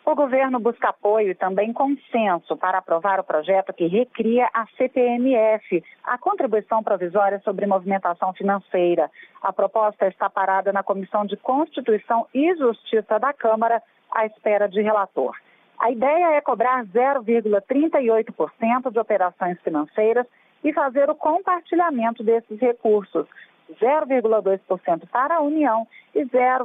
O governo busca apoio e também consenso para aprovar o projeto que recria a CPMF, a Contribuição Provisória sobre Movimentação Financeira. A proposta está parada na Comissão de Constituição e Justiça da Câmara, à espera de relator. A ideia é cobrar 0,38% de operações financeiras e fazer o compartilhamento desses recursos, 0,2% para a União e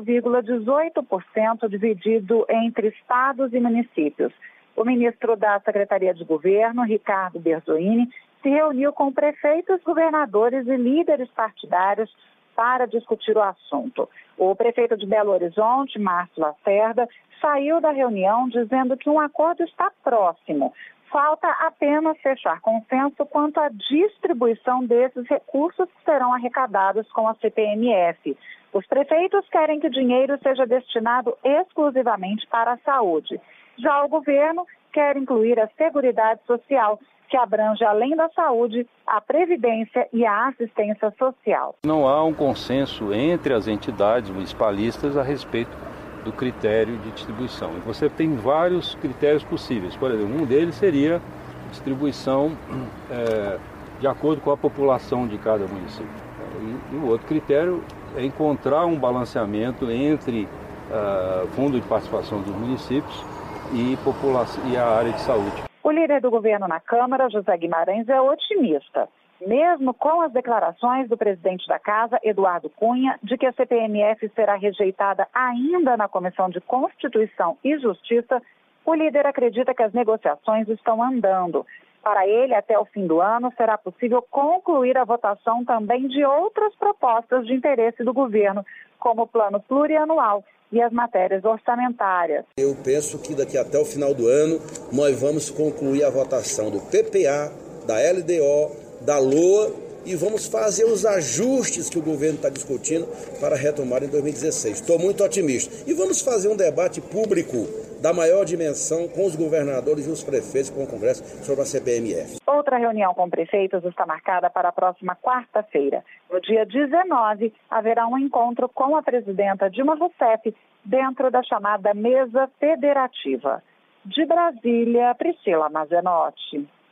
0,18% dividido entre estados e municípios. O ministro da Secretaria de Governo, Ricardo Berzoini, se reuniu com prefeitos, governadores e líderes partidários para discutir o assunto. O prefeito de Belo Horizonte, Márcio Lacerda, saiu da reunião dizendo que um acordo está próximo. Falta apenas fechar consenso quanto à distribuição desses recursos que serão arrecadados com a CPMF. Os prefeitos querem que o dinheiro seja destinado exclusivamente para a saúde. Já o governo quer incluir a Seguridade Social, que abrange, além da saúde, a previdência e a assistência social. Não há um consenso entre as entidades municipalistas a respeito do critério de distribuição. Você tem vários critérios possíveis. Por exemplo, um deles seria distribuição de acordo com a população de cada município. E o outro critério é encontrar um balanceamento entre fundo de participação dos municípios e a área de saúde. O líder do governo na Câmara, José Guimarães, é otimista. Mesmo com as declarações do presidente da Casa, Eduardo Cunha, de que a CPMF será rejeitada ainda na Comissão de Constituição e Justiça, o líder acredita que as negociações estão andando. Para ele, até o fim do ano, será possível concluir a votação também de outras propostas de interesse do governo, como o plano plurianual e as matérias orçamentárias. Eu penso que daqui até o final do ano nós vamos concluir a votação do PPA, da LDO, da LOA e vamos fazer os ajustes que o governo está discutindo para retomar em 2016. Estou muito otimista. E vamos fazer um debate público da maior dimensão com os governadores e os prefeitos com o Congresso sobre a CPMF. Outra reunião com prefeitos está marcada para a próxima quarta-feira. No dia 19, haverá um encontro com a presidenta Dilma Rousseff dentro da chamada Mesa Federativa. De Brasília, Priscila Mazenotti.